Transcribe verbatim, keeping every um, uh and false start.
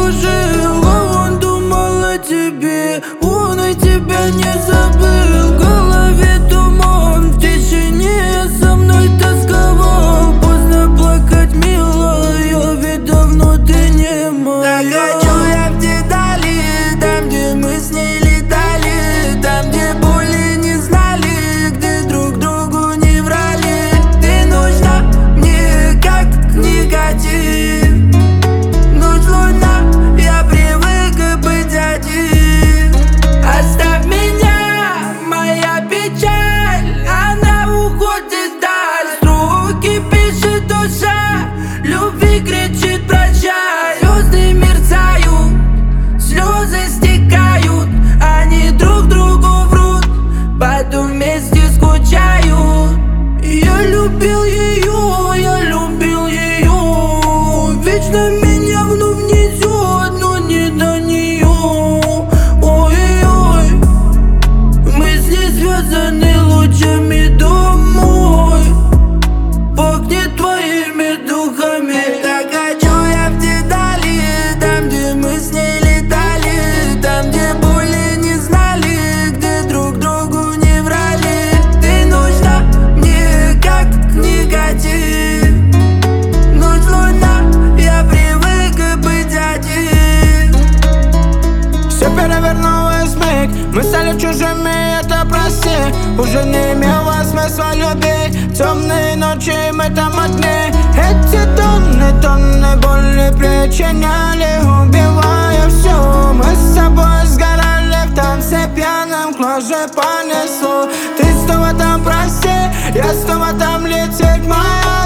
кружил, а он думал о тебе. Он и тебя не забыл. В голове туман, в тишине я со мной тосковал. Поздно плакать, милая, ведь давно ты не моя. Так хочу я в те дали, там, где мы с ней летали, там, где боли не знали, где друг другу не врали. Ты нужна мне как никотин. Ночь луна, я привык быть один. Оставь меня, моя печаль, она уходит вдаль. Строки пишет душа, любви кричит прощай. Звезды мерцают, слезы стекают, они друг другу врут, потом вместе скучают. Я любил ее, я любил ее. Вечно меня вновь несет, но не до нее. Ой-ой, мы с ней связаны лучами домой. Пахнет твоими духами. Так хочу я в те дали, там, где мы с ней летали, там, где боли не знали, где друг другу не врали. Ты нужна мне как никотин. Ночь луна, я привык быть один. Все перевернулось вмиг, мы стали чужими, это прости. Уже не имело смысла любить. Темные ночи, мы там одни. Эти тонны, тонны боли причиняли, убивая все. Мы с тобой сгорали в танце пьяном, к ложе понесло. Ты снова там, прости, я снова там, лететь моя